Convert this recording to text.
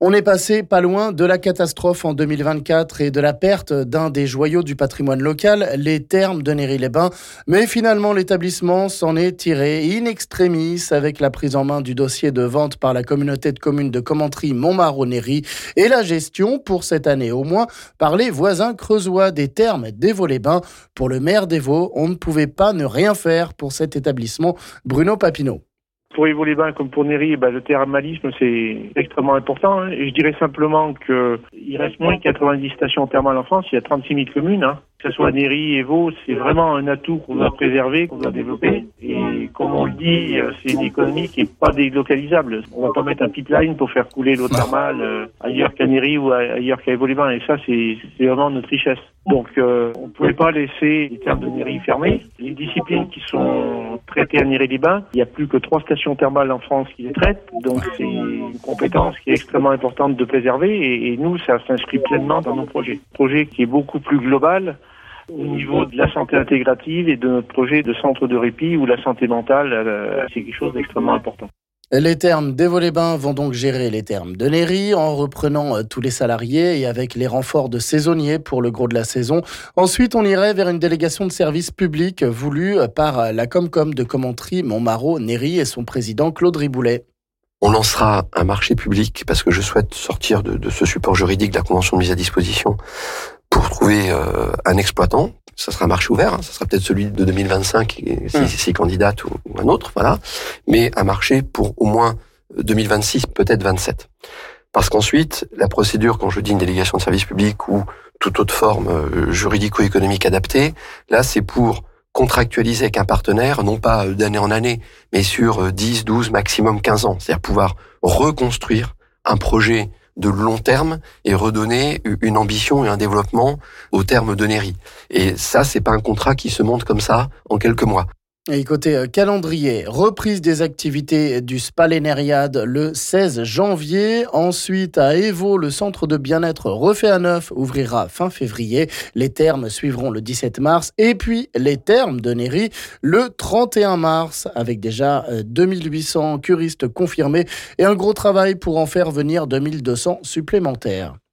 On est passé pas loin de la catastrophe en 2024 et de la perte d'un des joyaux du patrimoine local, les thermes de Néry-les-Bains. Mais finalement, l'établissement s'en est tiré in extremis avec la prise en main du dossier de vente par la communauté de communes de Commentry-Montmarault-Néry et la gestion, pour cette année au moins, par les voisins creusois des thermes d'Évaux-les-Bains. Pour le maire d'Évaux, on ne pouvait pas ne rien faire pour cet établissement. Bruno Papineau. Pour Évaux-les-Bains comme pour Néry, le thermalisme c'est extrêmement important. Et je dirais simplement qu'il reste moins de 90 stations thermales en France, il y a 36 000 communes. Que ce soit Néry, Évaux, c'est vraiment un atout qu'on doit préserver, qu'on doit développer. Et comme on le dit, c'est une économie qui n'est pas délocalisable. On ne va pas mettre un pipeline pour faire couler l'eau thermale ailleurs qu'à Néry ou ailleurs qu'à Évaux-les-Bains. Et ça, c'est vraiment notre richesse. Donc on ne pouvait pas laisser les thermes de Néry fermés. Les disciplines qui sont traitées à Néry-les-Bains, il n'y a plus que 3 stations thermales en France qui les traitent. Donc c'est une compétence qui est extrêmement importante de préserver. Et nous, ça s'inscrit pleinement dans nos projets. Un projet qui est beaucoup plus global au niveau de la santé intégrative et de notre projet de centre de répit où la santé mentale, c'est quelque chose d'extrêmement important. Les thermes d'Évaux-les-Bains vont donc gérer les thermes de Néry en reprenant tous les salariés et avec les renforts de saisonniers pour le gros de la saison. Ensuite, on irait vers une délégation de service public voulue par la Comcom de Commentry-Montmarault-Néry et son président Claude Riboulet. On lancera un marché public parce que je souhaite sortir de ce support juridique de la convention de mise à disposition pour trouver un exploitant. Ça sera un marché ouvert, ça sera peut-être celui de 2025 si candidate ou un autre, voilà. Mais un marché pour au moins 2026, peut-être 27. Parce qu'ensuite, la procédure, quand je dis une délégation de service public ou toute autre forme juridico-économique adaptée, là c'est pour contractualiser avec un partenaire, non pas d'année en année, mais sur 10, 12, maximum 15 ans. C'est-à-dire pouvoir reconstruire un projet de long terme et redonner une ambition et un développement au terme de Néry. Et ça, c'est pas un contrat qui se monte comme ça en quelques mois. Et côté calendrier, reprise des activités du Spa Lénériade le 16 janvier. Ensuite, à Évaux, le centre de bien-être refait à neuf ouvrira fin février. Les thermes suivront le 17 mars. Et puis, les thermes de Néry le 31 mars, avec déjà 2800 curistes confirmés et un gros travail pour en faire venir 2200 supplémentaires.